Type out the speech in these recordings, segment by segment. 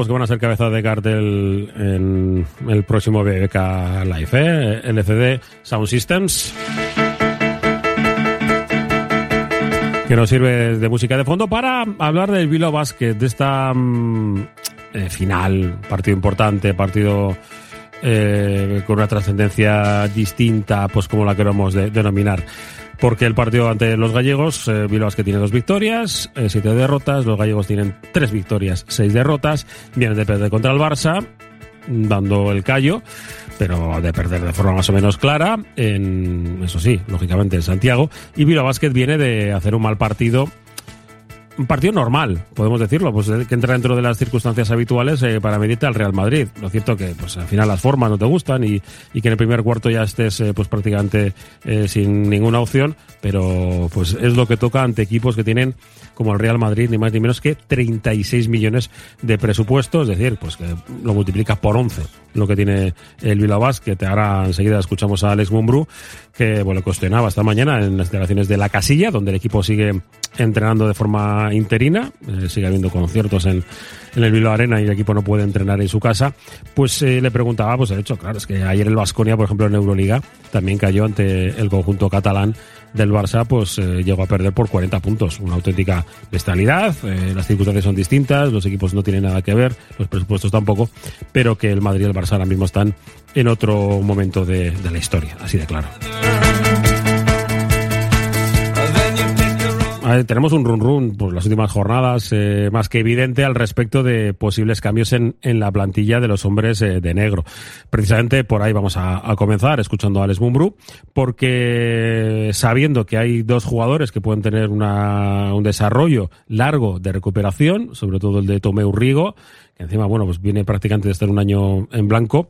equipos que van a ser cabeza de cartel en el próximo BBK Live, LCD Sound Systems, que nos sirve de música de fondo para hablar del Bilbao Basket, de esta final, partido importante, partido con una trascendencia distinta, pues como la queremos denominar. Porque el partido ante los gallegos, Bilbao Basket tiene 2 victorias, 7 derrotas, los gallegos tienen 3 victorias, 6 derrotas, vienen de perder contra el Barça, dando el callo, pero de perder de forma más o menos clara, eso sí, lógicamente en Santiago, y Bilbao Basket viene de hacer un mal partido. Un partido normal, podemos decirlo, pues que entra dentro de las circunstancias habituales para medirte al Real Madrid. Lo cierto que pues al final las formas no te gustan y que en el primer cuarto ya estés pues prácticamente sin ninguna opción, pero pues es lo que toca ante equipos que tienen como el Real Madrid ni más ni menos que 36 millones de presupuesto, es decir, pues que lo multiplica por 11 lo que tiene el Bilbao Basket. Ahora enseguida escuchamos a Alex Mumbrú, que bueno, cuestionaba esta mañana en las declaraciones de La Casilla, donde el equipo sigue entrenando de forma interina, sigue habiendo conciertos en el Bilbao Arena y el equipo no puede entrenar en su casa. Pues le preguntaba, pues el hecho, claro, es que ayer el Baskonia, por ejemplo, en Euroliga también cayó ante el conjunto catalán del Barça, pues llegó a perder por 40 puntos, una auténtica bestialidad. Las circunstancias son distintas, los equipos no tienen nada que ver, los presupuestos tampoco, pero que el Madrid y el Barça ahora mismo están en otro momento de la historia, así de claro. Tenemos un run pues las últimas jornadas más que evidente al respecto de posibles cambios en la plantilla de los hombres de negro. Precisamente por ahí vamos a comenzar escuchando a Alex Mumbrú, porque sabiendo que hay 2 jugadores que pueden tener un desarrollo largo de recuperación, sobre todo el de Tomeu Rigo, que encima, bueno, pues viene prácticamente de estar un año en blanco,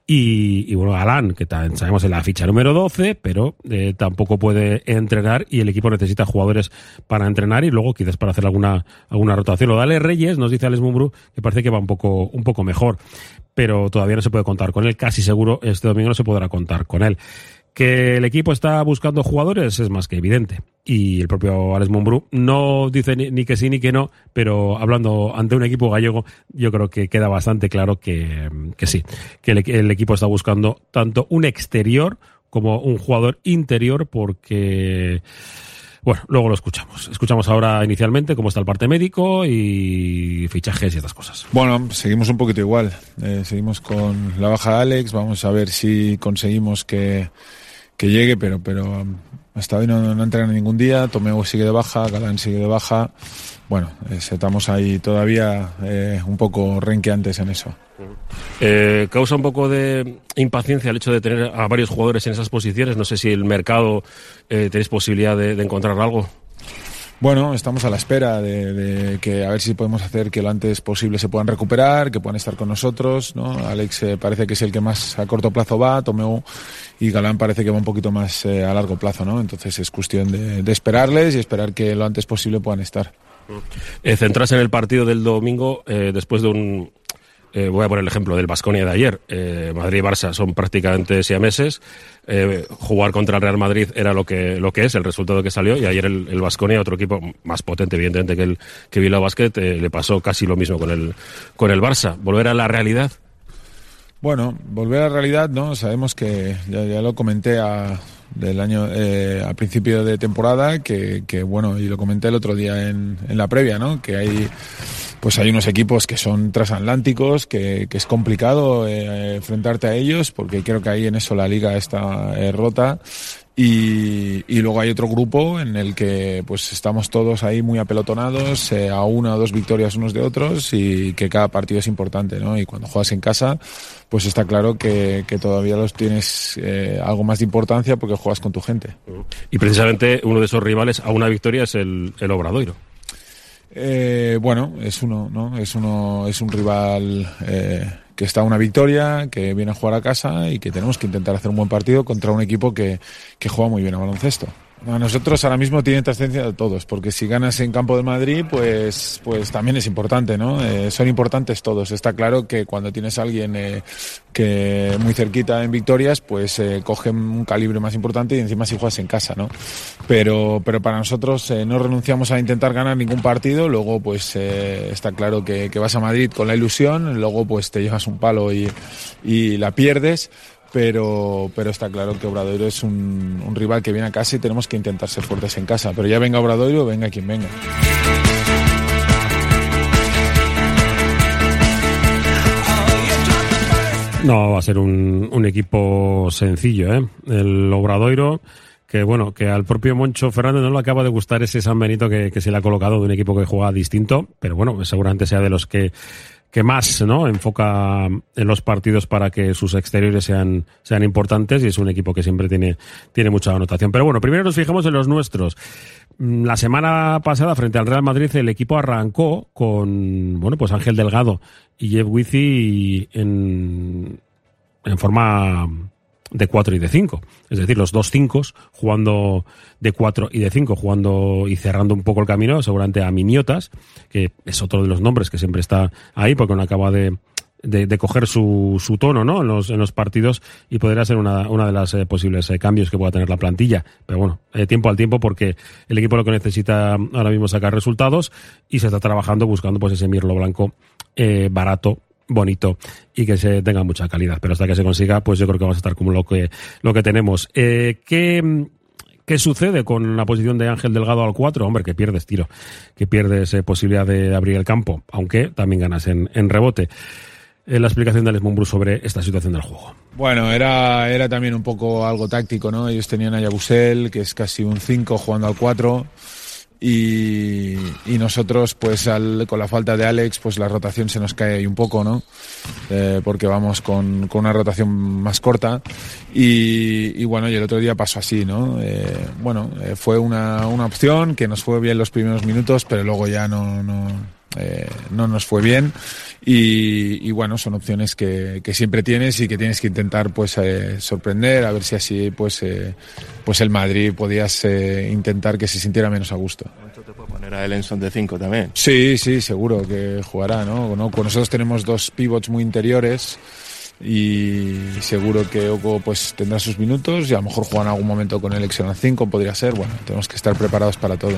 y bueno, Galán, que sabemos en la ficha número 12, pero tampoco puede entrenar y el equipo necesita jugadores para entrenar y luego quizás para hacer alguna rotación. Lo de Ale Reyes, nos dice Alex Mumbrú, que parece que va un poco mejor, pero todavía no se puede contar con él, casi seguro este domingo no se podrá contar con él. Que el equipo está buscando jugadores es más que evidente. Y el propio Alex Mumbrú no dice ni que sí ni que no, pero hablando ante un equipo gallego, yo creo que queda bastante claro que sí, que el equipo está buscando tanto un exterior como un jugador interior, porque... Bueno, luego lo escuchamos. Escuchamos ahora inicialmente cómo está el parte médico y fichajes y estas cosas. Bueno, seguimos un poquito igual. Seguimos con la baja de Alex. Vamos a ver si conseguimos que llegue, pero hasta hoy no entrenan ningún día. Tomeu sigue de baja, Galán sigue de baja. Bueno, estamos ahí todavía un poco renqueantes en eso. Causa un poco de impaciencia el hecho de tener a varios jugadores en esas posiciones. No sé si el mercado tenéis posibilidad de encontrar algo. Bueno, estamos a la espera de que a ver si podemos hacer que lo antes posible se puedan recuperar, que puedan estar con nosotros, ¿no? Alex parece que es el que más a corto plazo va, Tomeu y Galán parece que va un poquito más a largo plazo, ¿no? Entonces es cuestión de esperarles y esperar que lo antes posible puedan estar. Centrarse en el partido del domingo después de voy a poner el ejemplo del Baskonia de ayer. Madrid y Barça son prácticamente siameses. Jugar contra el Real Madrid era lo que es, el resultado que salió, y ayer el Baskonia, otro equipo más potente evidentemente que Bilbao Basket, le pasó casi lo mismo con el Barça. ¿Volver a la realidad? Bueno, volver a la realidad, ¿no? Sabemos que, ya lo comenté del año al principio de temporada, que bueno, y lo comenté el otro día en la previa, ¿no? Que hay unos equipos que son transatlánticos, que es complicado enfrentarte a ellos, porque creo que ahí en eso la liga está rota. Y luego hay otro grupo en el que pues estamos todos ahí muy apelotonados, a 1 o 2 victorias unos de otros, y que cada partido es importante, ¿no? Y cuando juegas en casa, pues está claro que todavía los tienes algo más de importancia porque juegas con tu gente. Y precisamente uno de esos rivales a una victoria es el Obradoiro. Bueno, es uno, ¿no? Es un rival que está a una victoria, que viene a jugar a casa y que tenemos que intentar hacer un buen partido contra un equipo que juega muy bien a baloncesto. A nosotros ahora mismo tiene trascendencia de todos, porque si ganas en campo de Madrid, pues también es importante, ¿no? Son importantes todos. Está claro que cuando tienes a alguien que muy cerquita en victorias, pues coge un calibre más importante y encima si juegas en casa, ¿no? Pero para nosotros no renunciamos a intentar ganar ningún partido. Luego, pues está claro que vas a Madrid con la ilusión, luego pues te llevas un palo y la pierdes. Pero está claro que Obradoiro es un rival que viene a casa y tenemos que intentar ser fuertes en casa. Pero ya venga Obradoiro, venga quien venga. No va a ser un equipo sencillo, ¿eh? El Obradoiro, que bueno, que al propio Moncho Fernández no le acaba de gustar ese San Benito que se le ha colocado de un equipo que juega distinto, pero bueno, seguramente sea de los que más, ¿no?, enfoca en los partidos para que sus exteriores sean importantes, y es un equipo que siempre tiene mucha anotación. Pero bueno, primero nos fijamos en los nuestros. La semana pasada, frente al Real Madrid, el equipo arrancó con, bueno, pues Ángel Delgado y Jeff Wizzy en forma de 4 y de 5. Es decir, los dos 5 jugando de 4 y de 5, jugando y cerrando un poco el camino, seguramente a Miniotas, que es otro de los nombres que siempre está ahí, porque no acaba de coger su tono, ¿no?, en los partidos, y podría ser una de las posibles cambios que pueda tener la plantilla. Pero bueno, tiempo al tiempo, porque el equipo lo que necesita ahora mismo es sacar resultados, y se está trabajando buscando pues ese mirlo blanco barato, bonito, y que se tenga mucha calidad. Pero hasta que se consiga, pues yo creo que vamos a estar como lo que tenemos. ¿Qué sucede con la posición de Ángel Delgado al 4? Hombre, que pierdes tiro, que pierdes posibilidad de abrir el campo, aunque también ganas en rebote. La explicación de Alex Mumbrú sobre esta situación del juego. Bueno, era también un poco algo táctico, ¿no? Ellos tenían a Yabusel, que es casi un 5 jugando al 4, y nosotros, pues con la falta de Alex, pues la rotación se nos cae ahí un poco, ¿no? Porque vamos con una rotación más corta, y bueno, y el otro día pasó así, ¿no? Fue una opción que nos fue bien los primeros minutos, pero luego ya no nos fue bien, y bueno, son opciones que siempre tienes y que tienes que intentar pues sorprender, a ver si así pues el Madrid podías intentar que se sintiera menos a gusto. ¿Te puede poner a Ellenson de 5 también? Sí, seguro que jugará, ¿no? Con nosotros tenemos dos pivots muy interiores, y seguro que Oco pues tendrá sus minutos, y a lo mejor juega en algún momento con el Excel 5, podría ser. Bueno, tenemos que estar preparados para todo.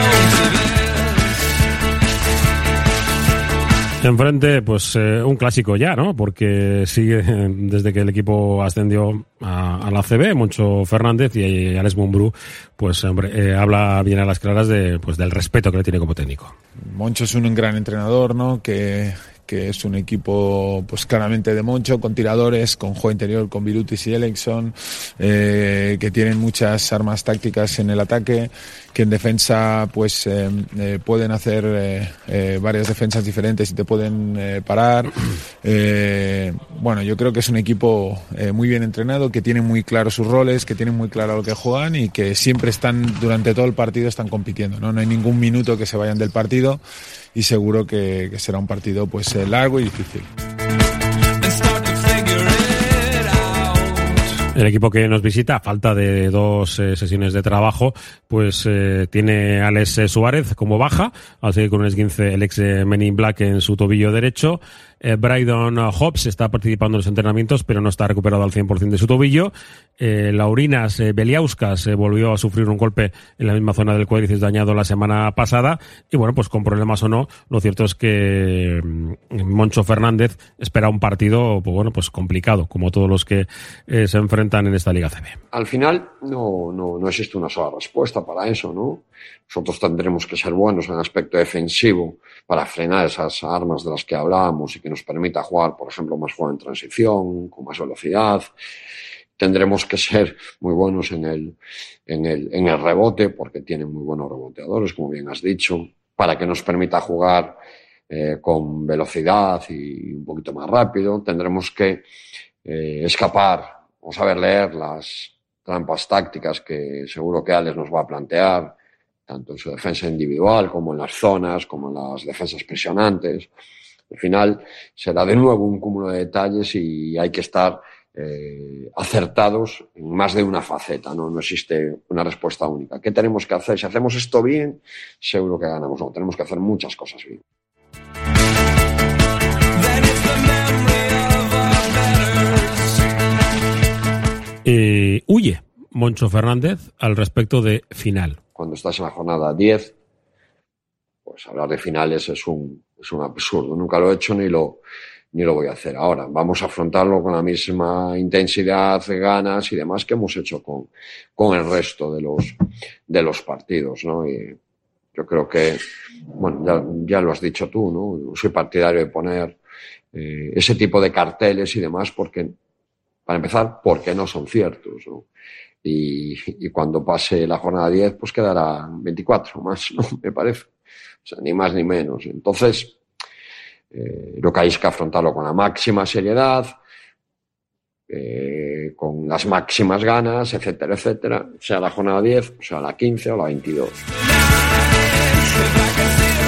Enfrente, pues un clásico ya, ¿no? Porque sigue desde que el equipo ascendió a la ACB, Moncho Fernández, y Alex Mumbrú, pues hombre, habla bien a las claras del respeto que le tiene como técnico. Moncho es un gran entrenador, ¿no? Que es un equipo pues claramente de Moncho, con tiradores, con juego interior, con Virutis y Elexon, que tienen muchas armas tácticas en el ataque, que en defensa pues pueden hacer varias defensas diferentes y te pueden parar. Bueno, yo creo que es un equipo muy bien entrenado, que tiene muy claros sus roles, que tienen muy claro lo que juegan, y que siempre durante todo el partido están compitiendo, ¿no? No hay ningún minuto que se vayan del partido, y seguro que será un partido pues largo y difícil. El equipo que nos visita, a falta de 2 sesiones de trabajo, pues tiene a Alex Suárez como baja, al seguir con un esguince el ex Men in Black en su tobillo derecho. Brydon Hobbs está participando en los entrenamientos, pero no está recuperado al 100% de su tobillo. Laurinas Beliauskas volvió a sufrir un golpe en la misma zona del cuádriceps dañado la semana pasada, y bueno, pues con problemas o no, lo cierto es que Moncho Fernández espera un partido, pues bueno, pues complicado, como todos los que se enfrentan en esta Liga CB. Al final no existe una sola respuesta para eso, ¿no? Nosotros tendremos que ser buenos en el aspecto defensivo para frenar esas armas de las que hablábamos y que nos permita jugar, por ejemplo, más juego en transición, con más velocidad. Tendremos que ser muy buenos en el rebote, porque tienen muy buenos reboteadores, como bien has dicho, para que nos permita jugar con velocidad y un poquito más rápido. Tendremos que escapar o saber leer las trampas tácticas que seguro que Alex nos va a plantear, tanto en su defensa individual como en las zonas, como en las defensas presionantes. Al final será de nuevo un cúmulo de detalles, y hay que estar acertados en más de una faceta, ¿no? No existe una respuesta única. ¿Qué tenemos que hacer? Si hacemos esto bien, seguro que ganamos. No, tenemos que hacer muchas cosas bien. Huye Moncho Fernández al respecto de final. Cuando estás en la jornada 10, pues hablar de finales es un absurdo. Nunca lo he hecho ni lo voy a hacer ahora. Vamos a afrontarlo con la misma intensidad, ganas y demás que hemos hecho con el resto de los partidos, ¿no? Y yo creo que, bueno, ya lo has dicho tú, ¿no? Soy partidario de poner ese tipo de carteles y demás porque, para empezar, porque no son ciertos, ¿no? Y cuando pase la jornada 10, pues quedarán 24 más, ¿no? Me parece. O sea, ni más ni menos. Entonces, lo que hay es que afrontarlo con la máxima seriedad, con las máximas ganas, etcétera, etcétera. Sea la jornada 10, sea la 15 o la 22.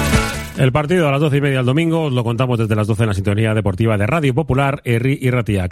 El partido a las 12:30 el domingo, os lo contamos desde las 12 en la sintonía deportiva de Radio Popular, Herri y Ratia.